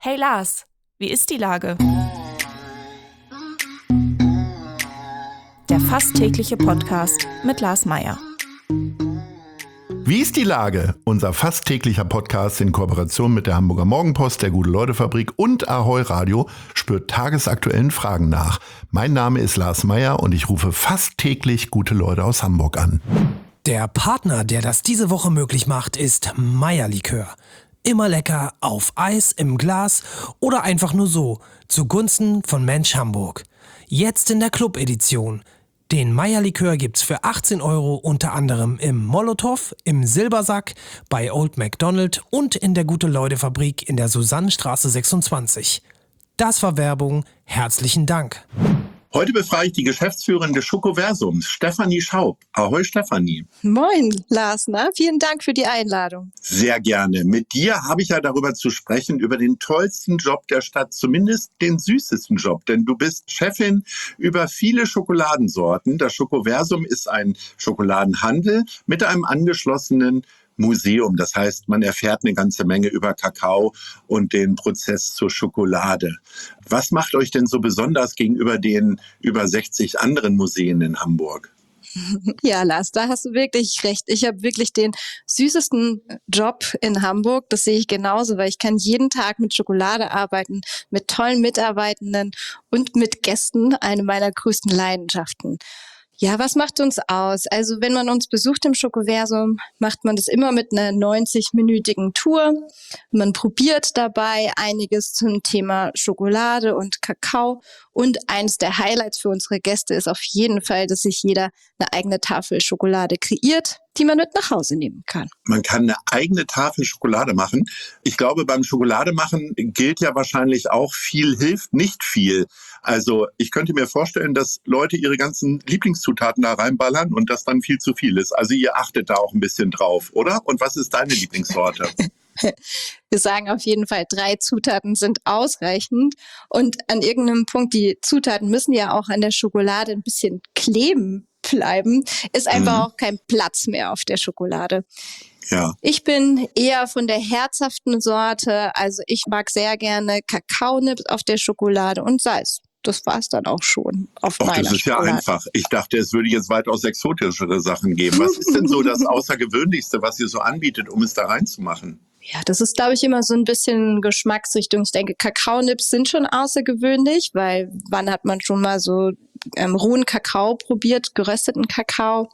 Hey Lars, wie ist die Lage? Der fast tägliche Podcast mit Lars Meyer. Wie ist die Lage? Unser fast täglicher Podcast in Kooperation mit der Hamburger Morgenpost, der Gute-Leute-Fabrik und Ahoi Radio spürt tagesaktuellen Fragen nach. Mein Name ist Lars Meyer und ich rufe fast täglich gute Leute aus Hamburg an. Der Partner, der das diese Woche möglich macht, ist Meyer Likör. Immer lecker, auf Eis, im Glas oder einfach nur so, zugunsten von Mensch Hamburg. Jetzt in der Club-Edition. Den Meyer Likör gibt's für 18 € unter anderem im Molotow, im Silbersack, bei Old MacDonald und in der Gute-Leute-Fabrik in der Susannenstraße 26. Das war Werbung. Herzlichen Dank. Heute befrage ich die Geschäftsführerin des Schokoversums, Stefanie Schaub. Ahoi Stefanie. Moin Lars, vielen Dank für die Einladung. Sehr gerne. Mit dir habe ich ja darüber zu sprechen, über den tollsten Job der Stadt, zumindest den süßesten Job. Denn du bist Chefin über viele Schokoladensorten. Das Schokoversum ist ein Schokoladenhandel mit einem angeschlossenen Museum. Das heißt, man erfährt eine ganze Menge über Kakao und den Prozess zur Schokolade. Was macht euch denn so besonders gegenüber den über 60 anderen Museen in Hamburg? Ja, Lars, da hast du wirklich recht. Ich habe wirklich den süßesten Job in Hamburg. Das sehe ich genauso, weil ich kann jeden Tag mit Schokolade arbeiten, mit tollen Mitarbeitenden und mit Gästen, eine meiner größten Leidenschaften. Ja, was macht uns aus? Also wenn man uns besucht im Schokoversum, macht man das immer mit einer 90-minütigen Tour. Man probiert dabei einiges zum Thema Schokolade und Kakao. Und eines der Highlights für unsere Gäste ist auf jeden Fall, dass sich jeder eine eigene Tafel Schokolade kreiert, die man mit nach Hause nehmen kann. Man kann eine eigene Tafel Schokolade machen. Ich glaube, beim Schokolademachen gilt ja wahrscheinlich auch, viel hilft nicht viel. Also ich könnte mir vorstellen, dass Leute ihre ganzen Lieblingszutaten da reinballern und das dann viel zu viel ist. Also ihr achtet da auch ein bisschen drauf, oder? Und was ist deine Lieblingssorte? Wir sagen auf jeden Fall, 3 Zutaten sind ausreichend. Und an irgendeinem Punkt, die Zutaten müssen ja auch an der Schokolade ein bisschen kleben bleiben, ist einfach auch kein Platz mehr auf der Schokolade. Ja. Ich bin eher von der herzhaften Sorte. Also ich mag sehr gerne Kakaonips auf der Schokolade und Salz. Das war es dann auch schon auf meiner Das ist Schokolade. ja einfach. Ich dachte, es würde jetzt weitaus exotischere Sachen geben. Was ist denn so das Außergewöhnlichste, was ihr so anbietet, um es da reinzumachen? Ja, das ist, glaube ich, immer so ein bisschen Geschmacksrichtung. Ich denke, Kakaonips sind schon außergewöhnlich, weil wann hat man schon mal so rohen Kakao probiert, gerösteten Kakao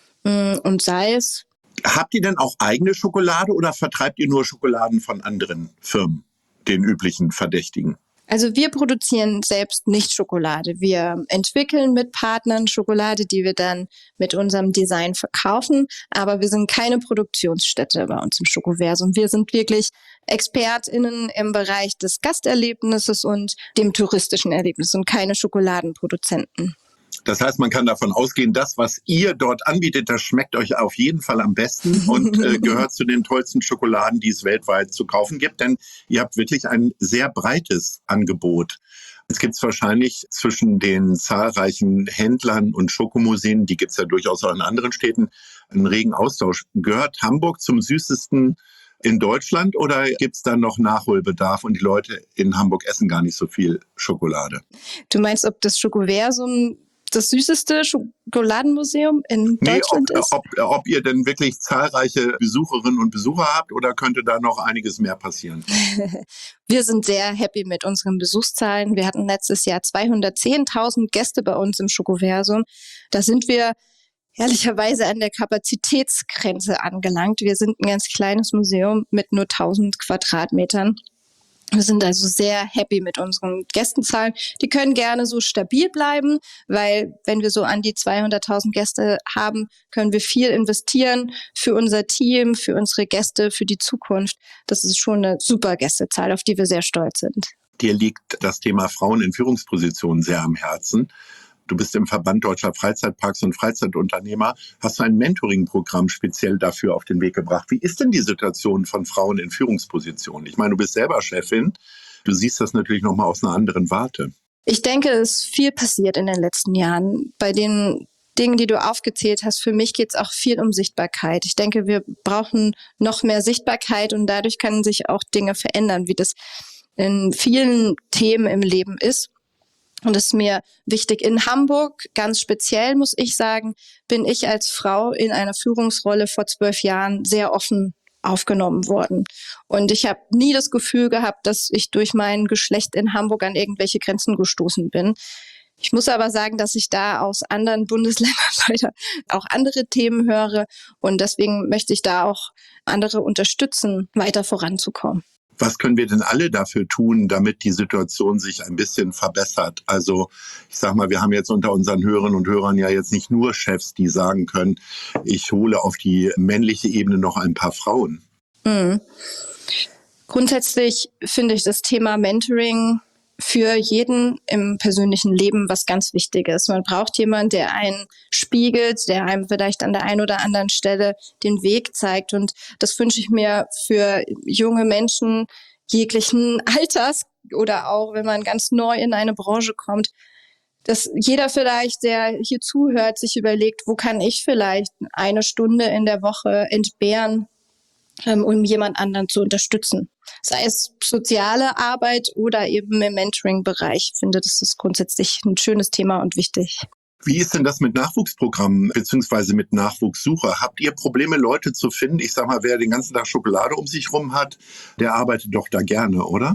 und Salz. Habt ihr denn auch eigene Schokolade oder vertreibt ihr nur Schokoladen von anderen Firmen, den üblichen Verdächtigen? Also wir produzieren selbst nicht Schokolade. Wir entwickeln mit Partnern Schokolade, die wir dann mit unserem Design verkaufen. Aber wir sind keine Produktionsstätte bei uns im Schokoversum. Wir sind wirklich ExpertInnen im Bereich des Gasterlebnisses und dem touristischen Erlebnis und keine Schokoladenproduzenten. Das heißt, man kann davon ausgehen, das, was ihr dort anbietet, das schmeckt euch auf jeden Fall am besten und gehört zu den tollsten Schokoladen, die es weltweit zu kaufen gibt. Denn ihr habt wirklich ein sehr breites Angebot. Es gibt es wahrscheinlich zwischen den zahlreichen Händlern und Schokomuseen, die gibt es ja durchaus auch in anderen Städten, einen regen Austausch. Gehört Hamburg zum süßesten in Deutschland oder gibt es da noch Nachholbedarf und die Leute in Hamburg essen gar nicht so viel Schokolade? Du meinst, ob das Schokoversum das süßeste Schokoladenmuseum in Deutschland ist? Ob ihr denn wirklich zahlreiche Besucherinnen und Besucher habt oder könnte da noch einiges mehr passieren? Wir sind sehr happy mit unseren Besuchszahlen. Wir hatten letztes Jahr 210.000 Gäste bei uns im Schokoversum. Da sind wir ehrlicherweise an der Kapazitätsgrenze angelangt. Wir sind ein ganz kleines Museum mit nur 1.000 Quadratmetern. Wir sind also sehr happy mit unseren Gästenzahlen. Die können gerne so stabil bleiben, weil wenn wir so an die 200.000 Gäste haben, können wir viel investieren für unser Team, für unsere Gäste, für die Zukunft. Das ist schon eine super Gästezahl, auf die wir sehr stolz sind. Dir liegt das Thema Frauen in Führungspositionen sehr am Herzen. Du bist im Verband Deutscher Freizeitparks und Freizeitunternehmer, hast du ein Mentoring-Programm speziell dafür auf den Weg gebracht. Wie ist denn die Situation von Frauen in Führungspositionen? Ich meine, du bist selber Chefin, du siehst das natürlich nochmal aus einer anderen Warte. Ich denke, es ist viel passiert in den letzten Jahren. Bei den Dingen, die du aufgezählt hast, für mich geht es auch viel um Sichtbarkeit. Ich denke, wir brauchen noch mehr Sichtbarkeit und dadurch können sich auch Dinge verändern, wie das in vielen Themen im Leben ist. Und es ist mir wichtig. In Hamburg, ganz speziell muss ich sagen, bin ich als Frau in einer Führungsrolle vor 12 Jahren sehr offen aufgenommen worden. Und ich habe nie das Gefühl gehabt, dass ich durch mein Geschlecht in Hamburg an irgendwelche Grenzen gestoßen bin. Ich muss aber sagen, dass ich da aus anderen Bundesländern weiter auch andere Themen höre. Und deswegen möchte ich da auch andere unterstützen, weiter voranzukommen. Was können wir denn alle dafür tun, damit die Situation sich ein bisschen verbessert? Also ich sag mal, wir haben jetzt unter unseren Hörerinnen und Hörern ja jetzt nicht nur Chefs, die sagen können, ich hole auf die männliche Ebene noch ein paar Frauen. Grundsätzlich finde ich das Thema Mentoring für jeden im persönlichen Leben was ganz Wichtiges. Man braucht jemanden, der einen spiegelt, der einem vielleicht an der einen oder anderen Stelle den Weg zeigt. Und das wünsche ich mir für junge Menschen jeglichen Alters oder auch, wenn man ganz neu in eine Branche kommt, dass jeder vielleicht, der hier zuhört, sich überlegt, wo kann ich vielleicht eine Stunde in der Woche entbehren, um jemand anderen zu unterstützen. Sei es soziale Arbeit oder eben im Mentoring-Bereich. Ich finde, das ist grundsätzlich ein schönes Thema und wichtig. Wie ist denn das mit Nachwuchsprogrammen bzw. mit Nachwuchssuche? Habt ihr Probleme, Leute zu finden? Ich sag mal, wer den ganzen Tag Schokolade um sich rum hat, der arbeitet doch da gerne, oder?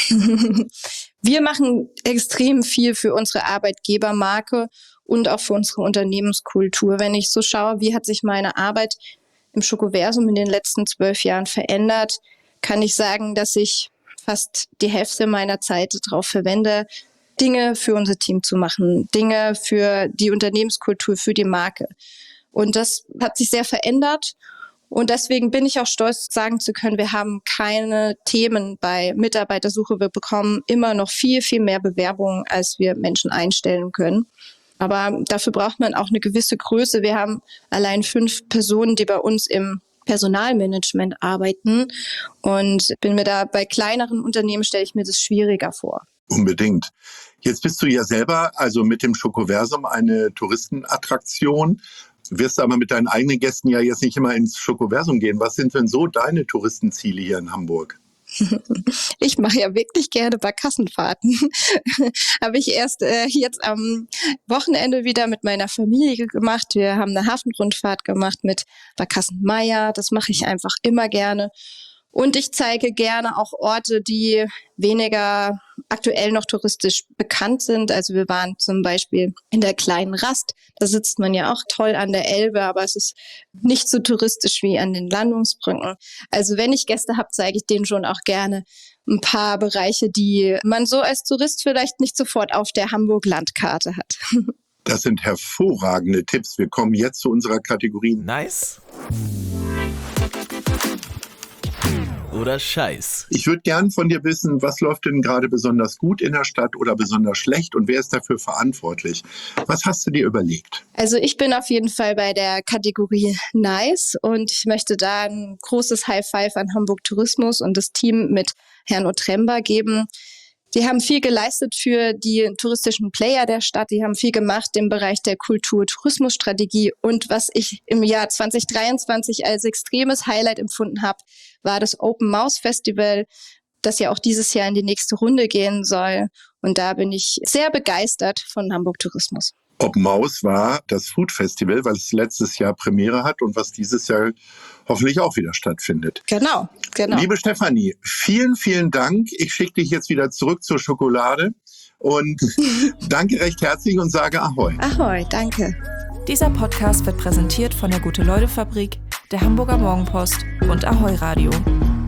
Wir machen extrem viel für unsere Arbeitgebermarke und auch für unsere Unternehmenskultur. Wenn ich so schaue, wie hat sich meine Arbeit im Schokoversum in den letzten 12 Jahren verändert, kann ich sagen, dass ich fast die Hälfte meiner Zeit darauf verwende, Dinge für unser Team zu machen, Dinge für die Unternehmenskultur, für die Marke. Und das hat sich sehr verändert. Und deswegen bin ich auch stolz, sagen zu können, wir haben keine Themen bei Mitarbeitersuche. Wir bekommen immer noch viel, viel mehr Bewerbungen, als wir Menschen einstellen können. Aber dafür braucht man auch eine gewisse Größe. Wir haben allein 5 Personen, die bei uns im Personalmanagement arbeiten. Und bin mir da bei kleineren Unternehmen, stelle ich mir das schwieriger vor. Unbedingt. Jetzt bist du ja selber, also mit dem Schokoversum, eine Touristenattraktion. Wirst aber mit deinen eigenen Gästen ja jetzt nicht immer ins Schokoversum gehen. Was sind denn so deine Touristenziele hier in Hamburg? Ich mache ja wirklich gerne Barkassenfahrten. Habe ich erst jetzt am Wochenende wieder mit meiner Familie gemacht. Wir haben eine Hafenrundfahrt gemacht mit Barkassenmeier. Das mache ich einfach immer gerne. Und ich zeige gerne auch Orte, die weniger aktuell noch touristisch bekannt sind. Also wir waren zum Beispiel in der Kleinen Rast. Da sitzt man ja auch toll an der Elbe, aber es ist nicht so touristisch wie an den Landungsbrücken. Also wenn ich Gäste habe, zeige ich denen schon auch gerne ein paar Bereiche, die man so als Tourist vielleicht nicht sofort auf der Hamburg-Landkarte hat. Das sind hervorragende Tipps. Wir kommen jetzt zu unserer Kategorie Nice oder Scheiß. Ich würde gern von dir wissen, was läuft denn gerade besonders gut in der Stadt oder besonders schlecht und wer ist dafür verantwortlich? Was hast du dir überlegt? Also ich bin auf jeden Fall bei der Kategorie Nice und ich möchte da ein großes High Five an Hamburg Tourismus und das Team mit Herrn Otremba geben. Die haben viel geleistet für die touristischen Player der Stadt. Die haben viel gemacht im Bereich der Kultur-Tourismus-Strategie. Und was ich im Jahr 2023 als extremes Highlight empfunden habe, war das Open Maus Festival, das ja auch dieses Jahr in die nächste Runde gehen soll. Und da bin ich sehr begeistert von Hamburg Tourismus. Open Maus war das Food Festival, weil es letztes Jahr Premiere hat und was dieses Jahr hoffentlich auch wieder stattfindet. Genau. Liebe Stefanie, vielen, vielen Dank. Ich schicke dich jetzt wieder zurück zur Schokolade und danke recht herzlich und sage Ahoi. Ahoi, danke. Dieser Podcast wird präsentiert von der Gute-Leute-Fabrik, der Hamburger Morgenpost und Ahoi Radio.